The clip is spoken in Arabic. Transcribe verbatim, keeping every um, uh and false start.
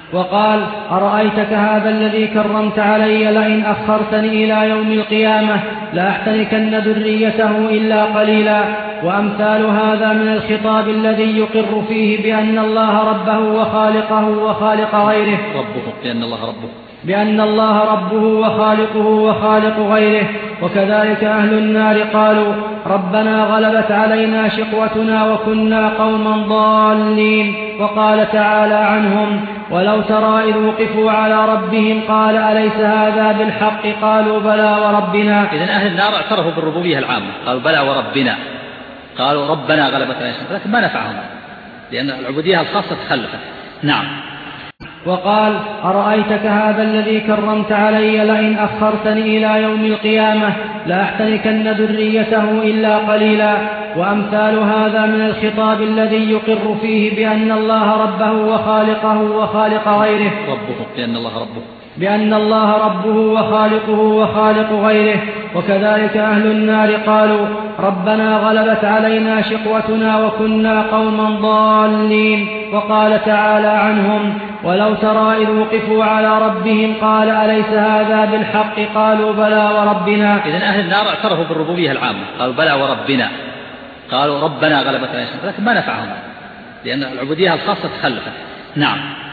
وقال أرأيتك هذا الذي كرمت علي لئن أخرتني إلى يوم القيامة لأحتنكن ذريته إلا قليلا. وأمثال هذا من الخطاب الذي يقر فيه بأن الله ربه وخالقه وخالق غيره ربه بأن الله ربه بأن الله ربه وخالقه وخالق غيره. وكذلك أهل النار قالوا ربنا غلبت علينا شقوتنا وكنا قوما ضالين. وقال تعالى عنهم ولو ترى إذ وقفوا على ربهم قال أليس هذا بالحق قالوا بلى وربنا. إذن أهل النار اعترفوا بالربوبية العامة قالوا بلى وربنا، قالوا ربنا غلبت علينا شقوتنا، لكن ما نفعهم لأن العبودية الخاصة تخلفت. نعم. وقال أرأيتك هذا الذي كرمت علي لئن أخرتني إلى يوم القيامة لأحتنكن ذريته إلا قليلا. وأمثال هذا من الخطاب الذي يقر فيه بأن الله ربه وخالقه وخالق غيره ربه بأن الله ربه بأن الله ربه وخالقه وخالق غيره. وكذلك أهل النار قالوا ربنا غلبت علينا شقوتنا وكنا قوما ضالين. وقال تعالى عنهم ولو ترى إذ وقفوا على ربهم قال أليس هذا بالحق قالوا بلى وربنا. إذن أهل النار اعترفوا بالربوبية العامة قالوا بلى وربنا، قالوا ربنا غلبت علينا شقوتنا، لكن ما نفعهم لأن العبودية الخاصة تخلفت. نعم.